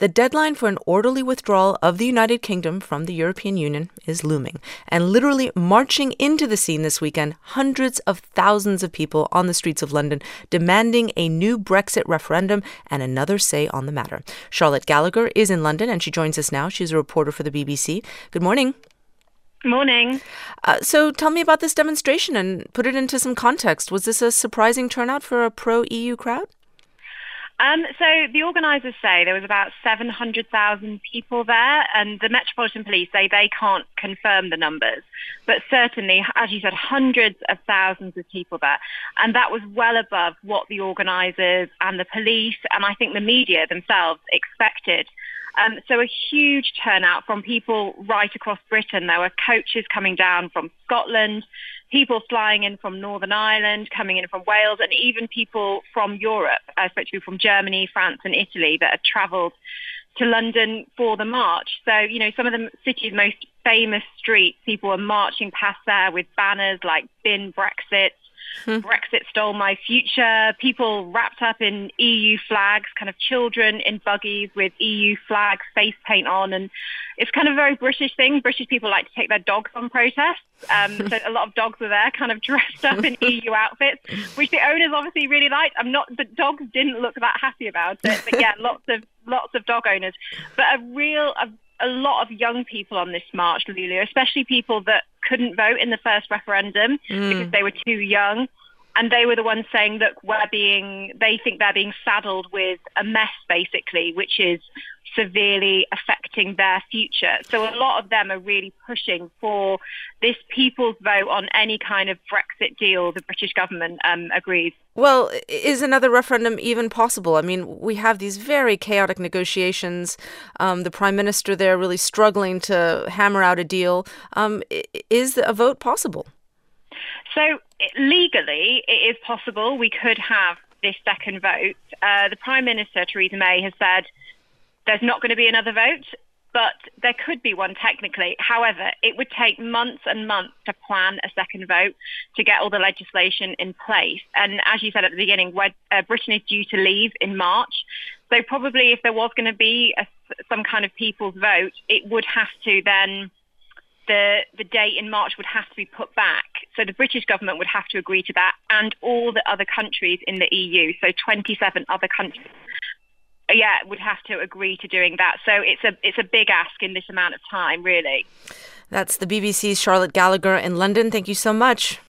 The deadline for an orderly withdrawal of the United Kingdom from the European Union is looming. And literally marching into the scene this weekend, hundreds of thousands of people on the streets of London demanding a new Brexit referendum and another say on the matter. Charlotte Gallagher is in London and she joins us now. She's a reporter for the BBC. Good morning. Morning. So tell me about this demonstration and put it into some context. Was this a surprising turnout for a pro-EU crowd? So the organisers say there was about 700,000 people there, and the Metropolitan Police say they can't confirm the numbers. But certainly, as you said, hundreds of thousands of people there. And that was well above what the organisers and the police and I think the media themselves expected. So a huge turnout from people right across Britain. There were coaches coming down from Scotland, people flying in from Northern Ireland, coming in from Wales, and even people from Europe, especially from Germany, France and Italy that had travelled to London for the march. So, some of the city's most famous streets, people were marching past there with banners like Bin Brexit, Brexit stole my future, people wrapped up in EU flags, kind of children in buggies with EU flags, face paint on. And it's kind of a very British thing. British people like to take their dogs on protests. So a lot of dogs were there kind of dressed up in EU outfits, which the owners obviously really liked. The dogs didn't look that happy about it. But yeah, lots of dog owners. But a lot of young people on this march, Lulu, especially people that couldn't vote in the first referendum because they were too young. And they were the ones saying, look, they think they're being saddled with a mess, basically, which is severely affecting their future. So a lot of them are really pushing for this people's vote on any kind of Brexit deal the British government agrees. Well, is another referendum even possible? I mean, we have these very chaotic negotiations. The Prime Minister there really struggling to hammer out a deal. Is a vote possible? So legally, it is possible. We could have this second vote. The Prime Minister, Theresa May, has said there's not going to be another vote, but there could be one technically. However, it would take months and months to plan a second vote to get all the legislation in place. And as you said at the beginning, Britain is due to leave in March. So probably if there was going to be some kind of people's vote, it would have to then, the date in March would have to be put back. So the British government would have to agree to that, and all the other countries in the EU, so 27 other countries, would have to agree to doing that. So it's a big ask in this amount of time, really. That's the BBC's Charlotte Gallagher in London. Thank you so much.